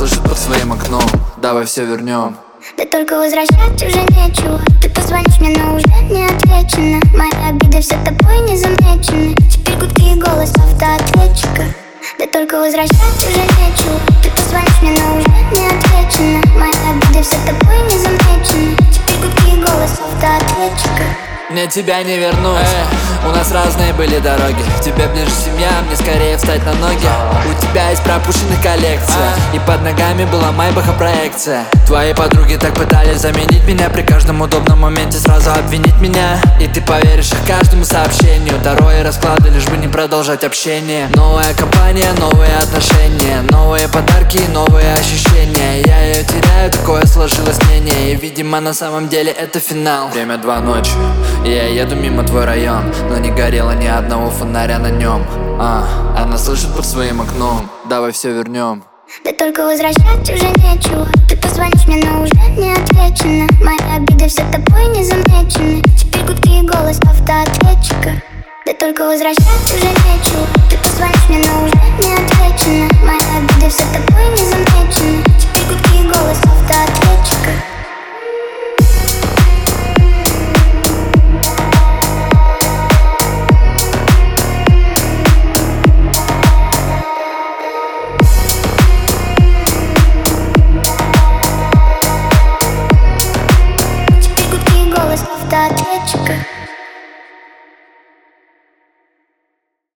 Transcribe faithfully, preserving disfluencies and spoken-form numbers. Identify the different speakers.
Speaker 1: слышит под своим окном. Давай все вернем.
Speaker 2: Да только возвращать уже нечего. Ты позвонишь мне, но уже не отвечено. Мои обиды все тобой не замечены. Теперь гудки и голос автоответчика. Да только возвращать уже нечего. Ты позвонишь мне, но уже не отвечено. Мои обиды все тобой не замечены. Теперь гудки и голос автоответчика.
Speaker 1: Мне тебя не вернуть, Эй, у нас разные были дороги. Тебе ближе семья, мне скорее встать на ноги. У тебя есть пропущенных коллекция, и под ногами была майбаха проекция. Твои подруги так пытались заменить меня, при каждом удобном моменте сразу обвинить меня. И ты поверишь их каждому сообщению, второе расклады, лишь бы не продолжать общение. Новая компания, новые отношения, новые подарки, новые ощущения. Я ее теряю, такое сложилось мнение, и видимо на самом деле это финал. Время два ночи, и я еду мимо твой район, но не горело ни одного фонаря на нем. А, она слышит под своим окном. Давай все вернем.
Speaker 2: Да только возвращать уже нечего. Ты позвонишь мне, но уже не отвечено. Мои обиды все тобой не замечены. Теперь гудки и голос автоответчика. Да только возвращать уже нечего. Ты позвонишь мне, но уже не отвечено. Мои обиды все тобой